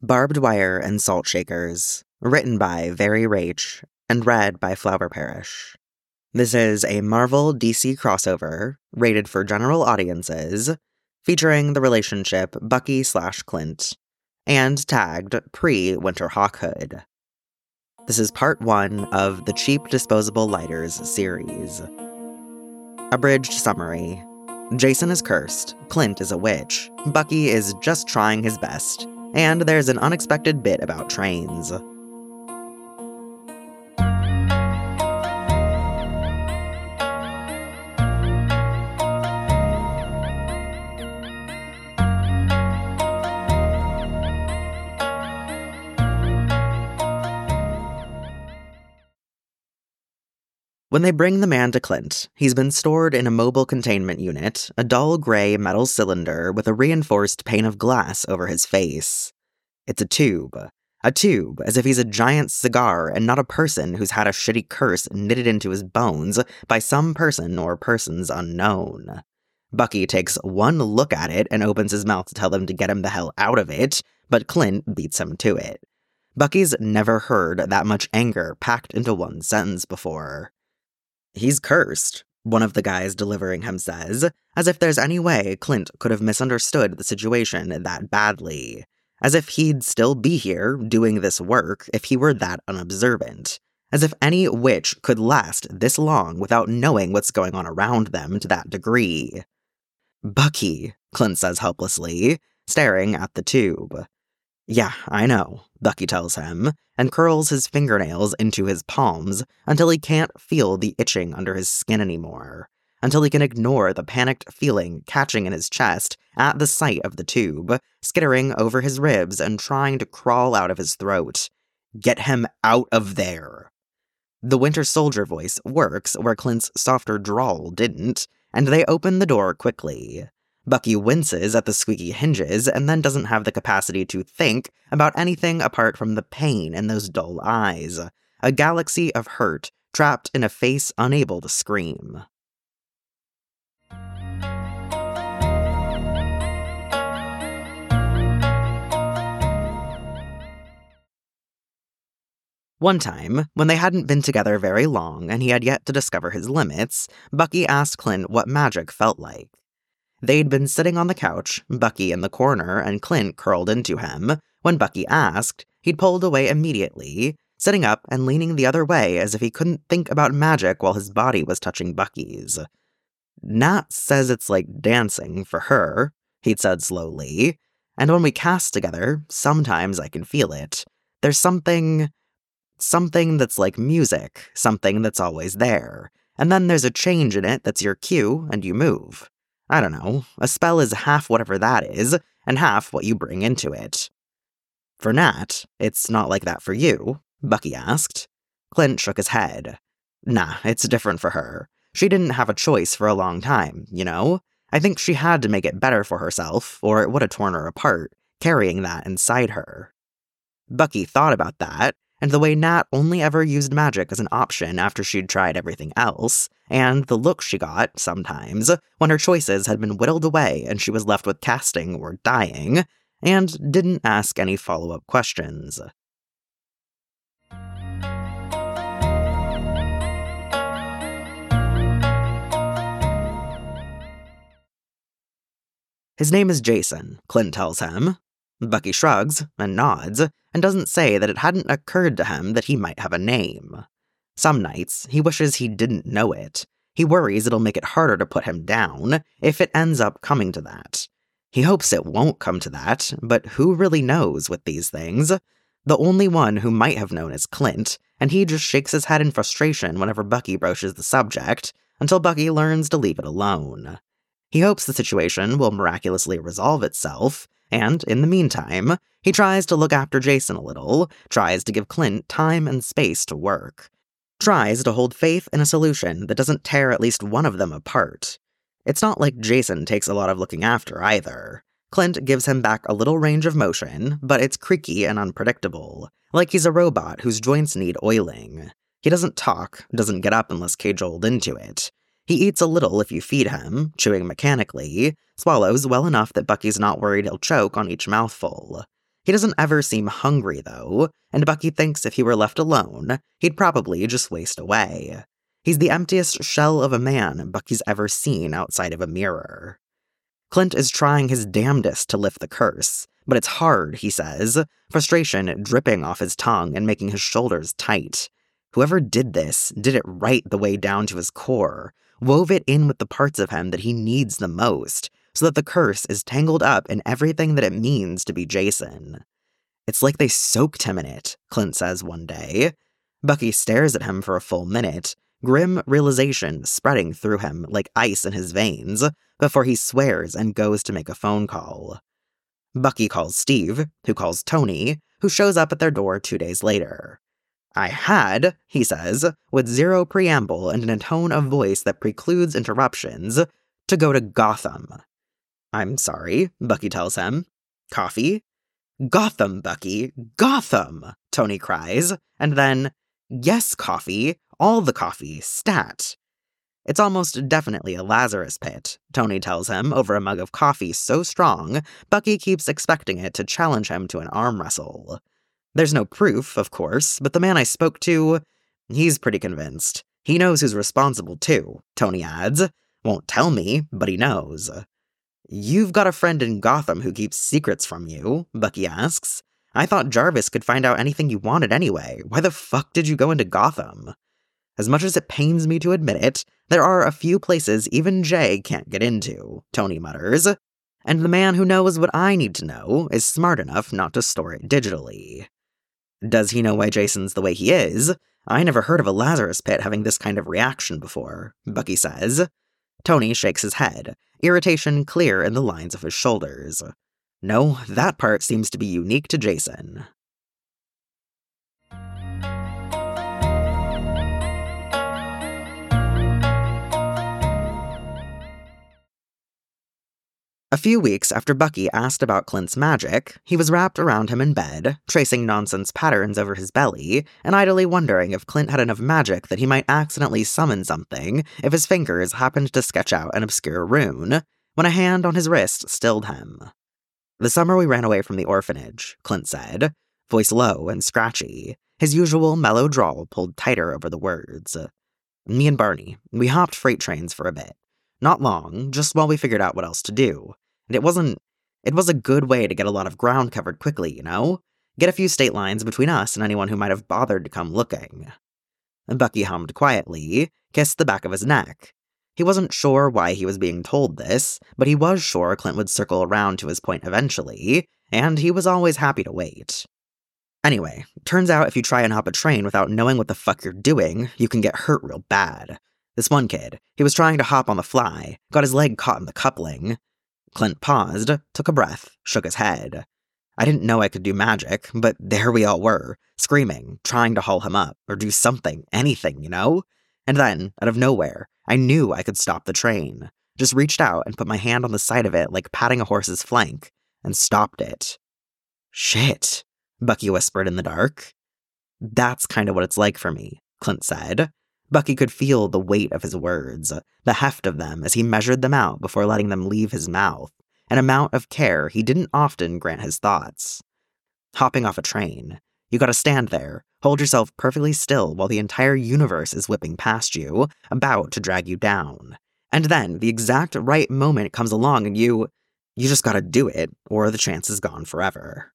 Barbed Wire and Salt Shakers, written by Very Rach and read by Flower Parish. This is a Marvel DC crossover, rated for general audiences, featuring the relationship Bucky/Clint, and tagged pre-Winterhawk Hood. This is part 1 of the Cheap Disposable Lighters series. Abridged summary. Jason is cursed, Clint is a witch, Bucky is just trying his best, and there's an unexpected bit about trains. When they bring the man to Clint, he's been stored in a mobile containment unit, a dull gray metal cylinder with a reinforced pane of glass over his face. It's a tube, as if he's a giant cigar and not a person who's had a shitty curse knitted into his bones by some person or persons unknown. Bucky takes one look at it and opens his mouth to tell them to get him the hell out of it, but Clint beats him to it. Bucky's never heard that much anger packed into one sentence before. "He's cursed," one of the guys delivering him says, as if there's any way Clint could have misunderstood the situation that badly. As if he'd still be here, doing this work, if he were that unobservant. As if any witch could last this long without knowing what's going on around them to that degree. "Bucky," Clint says helplessly, staring at the tube. "Yeah, I know," Bucky tells him, and curls his fingernails into his palms until he can't feel the itching under his skin anymore, until he can ignore the panicked feeling catching in his chest at the sight of the tube, skittering over his ribs and trying to crawl out of his throat. Get him out of there. The Winter Soldier voice works where Clint's softer drawl didn't, and they open the door quickly. Bucky winces at the squeaky hinges and then doesn't have the capacity to think about anything apart from the pain in those dull eyes, a galaxy of hurt trapped in a face unable to scream. One time, when they hadn't been together very long and he had yet to discover his limits, Bucky asked Clint what magic felt like. They'd been sitting on the couch, Bucky in the corner and Clint curled into him. When Bucky asked, he'd pulled away immediately, sitting up and leaning the other way as if he couldn't think about magic while his body was touching Bucky's. "Nat says it's like dancing for her," he'd said slowly, "and when we cast together, sometimes I can feel it. There's something that's like music, something that's always there, and then there's a change in it that's your cue and you move. I don't know, a spell is half whatever that is, and half what you bring into it." "For Nat, it's not like that for you?" Bucky asked. Clint shook his head. "Nah, it's different for her. She didn't have a choice for a long time, you know? I think she had to make it better for herself, or it would have torn her apart, carrying that inside her." Bucky thought about that, and the way Nat only ever used magic as an option after she'd tried everything else, and the look she got, sometimes, when her choices had been whittled away and she was left with casting or dying, and didn't ask any follow-up questions. "His name is Jason," Clint tells him. Bucky shrugs and nods, and doesn't say that it hadn't occurred to him that he might have a name. Some nights, he wishes he didn't know it. He worries it'll make it harder to put him down, if it ends up coming to that. He hopes it won't come to that, but who really knows with these things? The only one who might have known is Clint, and he just shakes his head in frustration whenever Bucky broaches the subject, until Bucky learns to leave it alone. He hopes the situation will miraculously resolve itself, and, in the meantime, he tries to look after Jason a little, tries to give Clint time and space to work, tries to hold faith in a solution that doesn't tear at least one of them apart. It's not like Jason takes a lot of looking after either. Clint gives him back a little range of motion, but it's creaky and unpredictable, like he's a robot whose joints need oiling. He doesn't talk, doesn't get up unless cajoled into it. He eats a little if you feed him, chewing mechanically, swallows well enough that Bucky's not worried he'll choke on each mouthful. He doesn't ever seem hungry, though, and Bucky thinks if he were left alone, he'd probably just waste away. He's the emptiest shell of a man Bucky's ever seen outside of a mirror. Clint is trying his damnedest to lift the curse, but it's hard, he says, frustration dripping off his tongue and making his shoulders tight. Whoever did this did it right the way down to his core, wove it in with the parts of him that he needs the most, so that the curse is tangled up in everything that it means to be Jason. It's like they soaked him in it, Clint says one day. Bucky stares at him for a full minute, grim realization spreading through him like ice in his veins, before he swears and goes to make a phone call. Bucky calls Steve, who calls Tony, who shows up at their door 2 days later. I had, he says, with zero preamble and in a tone of voice that precludes interruptions, to go to Gotham. I'm sorry, Bucky tells him. Coffee? Gotham, Bucky, Gotham, Tony cries, and then, yes, coffee, all the coffee, stat. It's almost definitely a Lazarus pit, Tony tells him over a mug of coffee so strong, Bucky keeps expecting it to challenge him to an arm wrestle. There's no proof, of course, but the man I spoke to, he's pretty convinced. He knows who's responsible too, Tony adds. Won't tell me, but he knows. You've got a friend in Gotham who keeps secrets from you, Bucky asks. I thought Jarvis could find out anything you wanted anyway. Why the fuck did you go into Gotham? As much as it pains me to admit it, there are a few places even Jay can't get into, Tony mutters. And the man who knows what I need to know is smart enough not to store it digitally. Does he know why Jason's the way he is? I never heard of a Lazarus pit having this kind of reaction before, Bucky says. Tony shakes his head, irritation clear in the lines of his shoulders. No, that part seems to be unique to Jason. A few weeks after Bucky asked about Clint's magic, he was wrapped around him in bed, tracing nonsense patterns over his belly, and idly wondering if Clint had enough magic that he might accidentally summon something if his fingers happened to sketch out an obscure rune, when a hand on his wrist stilled him. The summer we ran away from the orphanage, Clint said, voice low and scratchy, his usual mellow drawl pulled tighter over the words. Me and Barney, we hopped freight trains for a bit. Not long, just while we figured out what else to do. And it was a good way to get a lot of ground covered quickly, you know? Get a few state lines between us and anyone who might have bothered to come looking. Bucky hummed quietly, kissed the back of his neck. He wasn't sure why he was being told this, but he was sure Clint would circle around to his point eventually, and he was always happy to wait. Anyway, turns out if you try and hop a train without knowing what the fuck you're doing, you can get hurt real bad. This one kid, he was trying to hop on the fly, got his leg caught in the coupling. Clint paused, took a breath, shook his head. I didn't know I could do magic, but there we all were, screaming, trying to haul him up, or do something, anything, you know? And then, out of nowhere, I knew I could stop the train. Just reached out and put my hand on the side of it like patting a horse's flank, and stopped it. Shit, Bucky whispered in the dark. That's kind of what it's like for me, Clint said. Bucky could feel the weight of his words, the heft of them as he measured them out before letting them leave his mouth, an amount of care he didn't often grant his thoughts. Hopping off a train. You gotta stand there, hold yourself perfectly still while the entire universe is whipping past you, about to drag you down. And then the exact right moment comes along and you just gotta do it, or the chance is gone forever.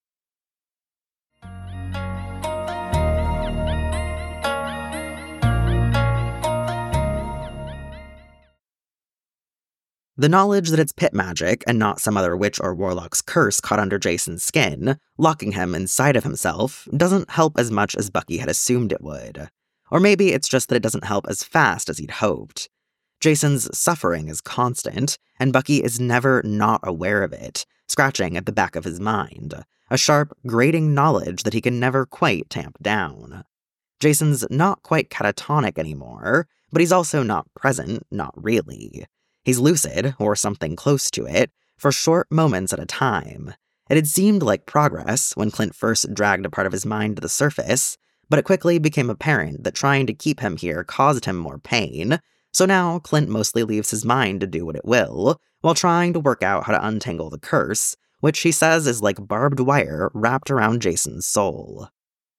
The knowledge that it's pit magic and not some other witch or warlock's curse caught under Jason's skin, locking him inside of himself, doesn't help as much as Bucky had assumed it would. Or maybe it's just that it doesn't help as fast as he'd hoped. Jason's suffering is constant, and Bucky is never not aware of it, scratching at the back of his mind, a sharp, grating knowledge that he can never quite tamp down. Jason's not quite catatonic anymore, but he's also not present, not really. He's lucid, or something close to it, for short moments at a time. It had seemed like progress when Clint first dragged a part of his mind to the surface, but it quickly became apparent that trying to keep him here caused him more pain, so now Clint mostly leaves his mind to do what it will, while trying to work out how to untangle the curse, which he says is like barbed wire wrapped around Jason's soul.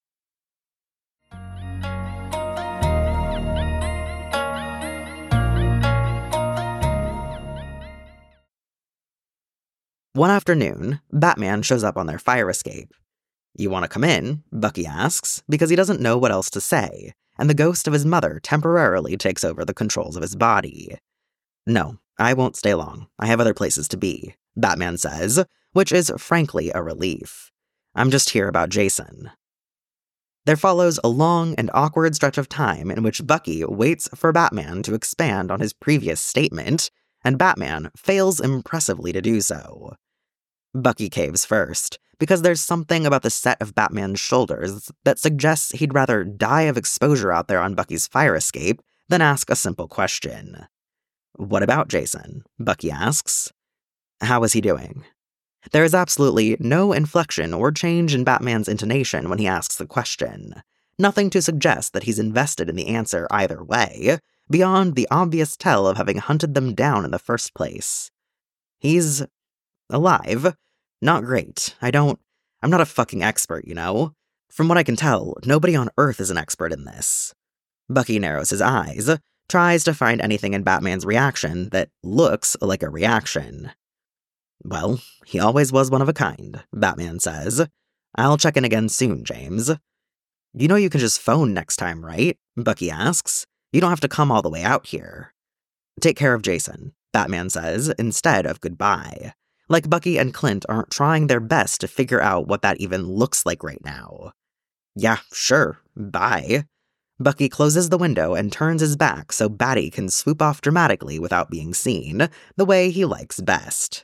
One afternoon, Batman shows up on their fire escape. "You want to come in?" Bucky asks, because he doesn't know what else to say, and the ghost of his mother temporarily takes over the controls of his body. "No, I won't stay long. I have other places to be," Batman says, which is frankly a relief. "I'm just here about Jason." There follows a long and awkward stretch of time in which Bucky waits for Batman to expand on his previous statement, and Batman fails impressively to do so. Bucky caves first, because there's something about the set of Batman's shoulders that suggests he'd rather die of exposure out there on Bucky's fire escape than ask a simple question. "What about Jason?" Bucky asks. "How is he doing?" There is absolutely no inflection or change in Batman's intonation when he asks the question. Nothing to suggest that he's invested in the answer either way, beyond the obvious tell of having hunted them down in the first place. He's alive. Not great. I'm not a fucking expert, you know? From what I can tell, nobody on Earth is an expert in this. Bucky narrows his eyes, tries to find anything in Batman's reaction that looks like a reaction. "Well, he always was one of a kind," Batman says. "I'll check in again soon, James." "You know you can just phone next time, right?" Bucky asks. "You don't have to come all the way out here." "Take care of Jason," Batman says, instead of goodbye. Like Bucky and Clint aren't trying their best to figure out what that even looks like right now. "Yeah, sure, bye." Bucky closes the window and turns his back so Batty can swoop off dramatically without being seen, the way he likes best.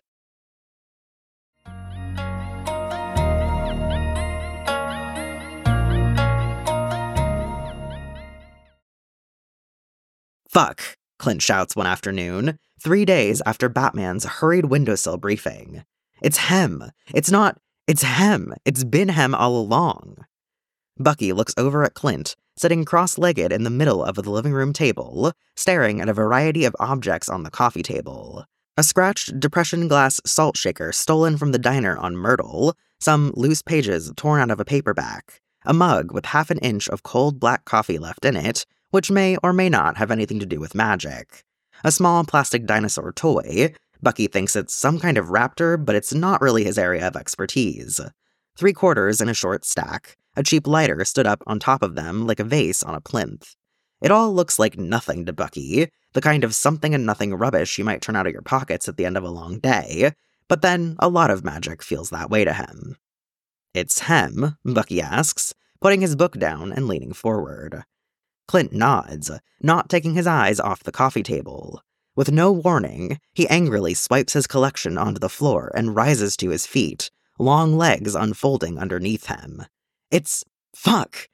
"Fuck," Clint shouts one afternoon, 3 days after Batman's hurried windowsill briefing. "It's Hem. It's Hem. It's been Hem all along." Bucky looks over at Clint, sitting cross-legged in the middle of the living room table, staring at a variety of objects on the coffee table. A scratched depression glass salt shaker stolen from the diner on Myrtle, some loose pages torn out of a paperback, a mug with half an inch of cold black coffee left in it, which may or may not have anything to do with magic. A small plastic dinosaur toy. Bucky thinks it's some kind of raptor, but it's not really his area of expertise. 3 quarters in a short stack. A cheap lighter stood up on top of them like a vase on a plinth. It all looks like nothing to Bucky, the kind of something and nothing rubbish you might turn out of your pockets at the end of a long day, but then a lot of magic feels that way to him. "It's Hem?" Bucky asks, putting his book down and leaning forward. Clint nods, not taking his eyes off the coffee table. With no warning, he angrily swipes his collection onto the floor and rises to his feet, long legs unfolding underneath him. "It's fuck,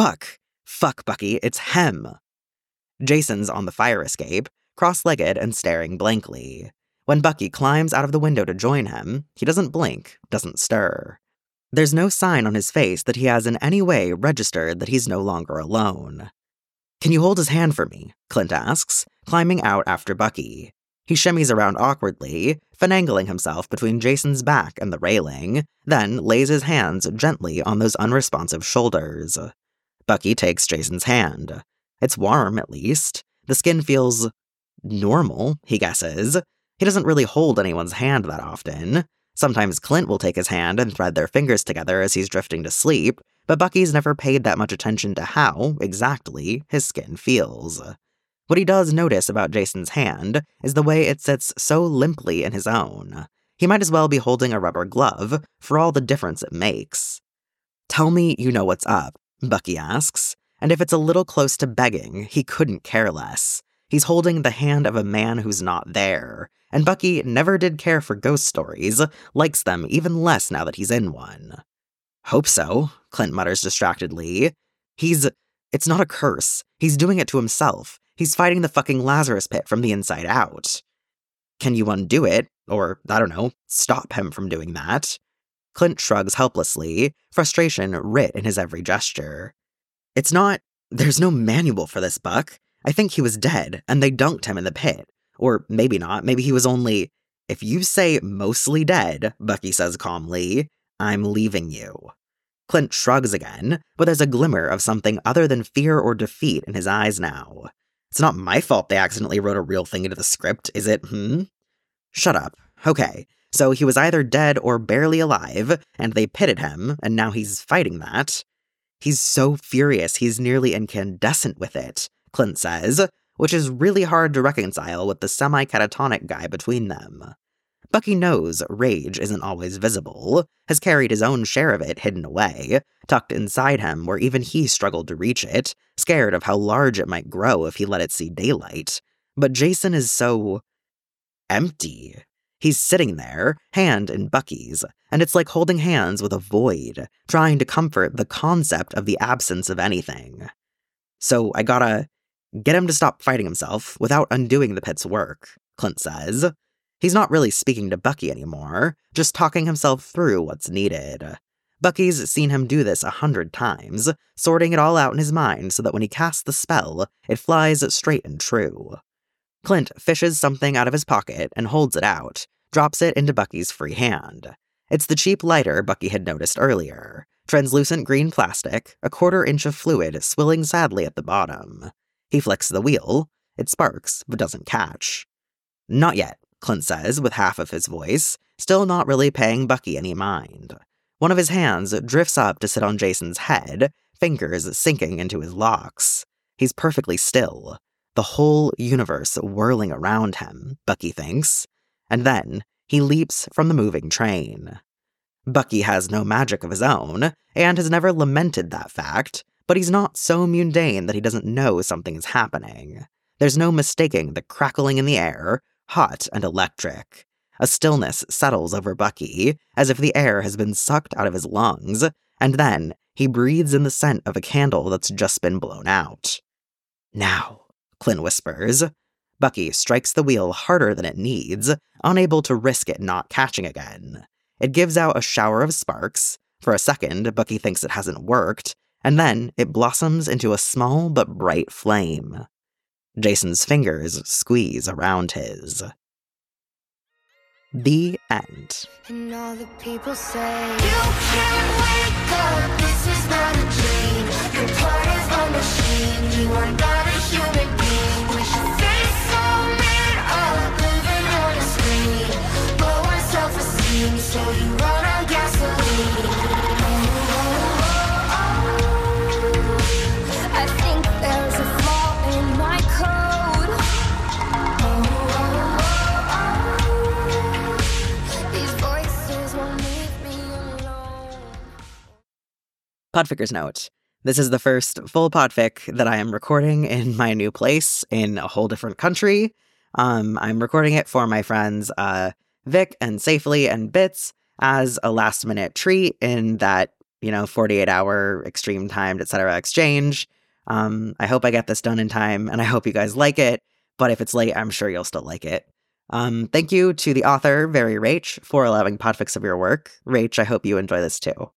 Bucky, it's Hem." Jason's on the fire escape, cross-legged and staring blankly. When Bucky climbs out of the window to join him, he doesn't blink, doesn't stir. There's no sign on his face that he has in any way registered that he's no longer alone. "Can you hold his hand for me?" Clint asks, climbing out after Bucky. He shimmies around awkwardly, finagling himself between Jason's back and the railing, then lays his hands gently on those unresponsive shoulders. Bucky takes Jason's hand. It's warm, at least. The skin feels normal, he guesses. He doesn't really hold anyone's hand that often. Sometimes Clint will take his hand and thread their fingers together as he's drifting to sleep, but Bucky's never paid that much attention to how, exactly, his skin feels. What he does notice about Jason's hand is the way it sits so limply in his own. He might as well be holding a rubber glove, for all the difference it makes. "Tell me you know what's up," Bucky asks, and if it's a little close to begging, he couldn't care less. He's holding the hand of a man who's not there, and Bucky never did care for ghost stories, likes them even less now that he's in one. "Hope so," Clint mutters distractedly. It's not a curse. He's doing it to himself. He's fighting the fucking Lazarus pit from the inside out. "Can you undo it? Or, I don't know, stop him from doing that?" Clint shrugs helplessly, frustration writ in his every gesture. There's no manual for this, Buck. I think he was dead, and they dunked him in the pit. Or maybe not, maybe he was only... If you say mostly dead, Bucky says calmly, I'm leaving you. Clint shrugs again, but there's a glimmer of something other than fear or defeat in his eyes now. It's not my fault they accidentally wrote a real thing into the script, is it, Shut up. Okay, so he was either dead or barely alive, and they pitted him, and now he's fighting that. He's so furious he's nearly incandescent with it, Clint says, which is really hard to reconcile with the semi-catatonic guy between them. Bucky knows rage isn't always visible, has carried his own share of it hidden away, tucked inside him where even he struggled to reach it, scared of how large it might grow if he let it see daylight. But Jason is so empty. He's sitting there, hand in Bucky's, and it's like holding hands with a void, trying to comfort the concept of the absence of anything. So I gotta get him to stop fighting himself without undoing the pit's work, Clint says. He's not really speaking to Bucky anymore, just talking himself through what's needed. Bucky's seen him do this 100 times, sorting it all out in his mind so that when he casts the spell, it flies straight and true. Clint fishes something out of his pocket and holds it out, drops it into Bucky's free hand. It's the cheap lighter Bucky had noticed earlier. Translucent green plastic, a 1/4 inch of fluid swilling sadly at the bottom. He flicks the wheel. It sparks, but doesn't catch. Not yet, Clint says with half of his voice, still not really paying Bucky any mind. One of his hands drifts up to sit on Jason's head, fingers sinking into his locks. He's perfectly still. The whole universe whirling around him, Bucky thinks. And then he leaps from the moving train. Bucky has no magic of his own, and has never lamented that fact, but he's not so mundane that he doesn't know something is happening. There's no mistaking the crackling in the air, hot and electric. A stillness settles over Bucky, as if the air has been sucked out of his lungs, and then he breathes in the scent of a candle that's just been blown out. Now, Clint whispers. Bucky strikes the wheel harder than it needs, unable to risk it not catching again. It gives out a shower of sparks. For a second, Bucky thinks it hasn't worked, and then it blossoms into a small but bright flame. Jason's fingers squeeze around his. The end. And all the people say, you can't wake up, this is not a dream. You're part of a machine, you are not a human being. We should face so man up, living on a screen. Lower self-esteem, so you run on gasoline. I think there's a flaw in my code. These voices won't leave me alone. Podficker's note. This is the first full podfic that I am recording in my new place in a whole different country. I'm recording it for my friends Vic and Safely and Bits as a last-minute treat in that, 48-hour extreme timed, etc. exchange. I hope I get this done in time, and I hope you guys like it, but if it's late, I'm sure you'll still like it. Thank you to the author, Very Rach, for allowing podfics of your work. Rach, I hope you enjoy this too.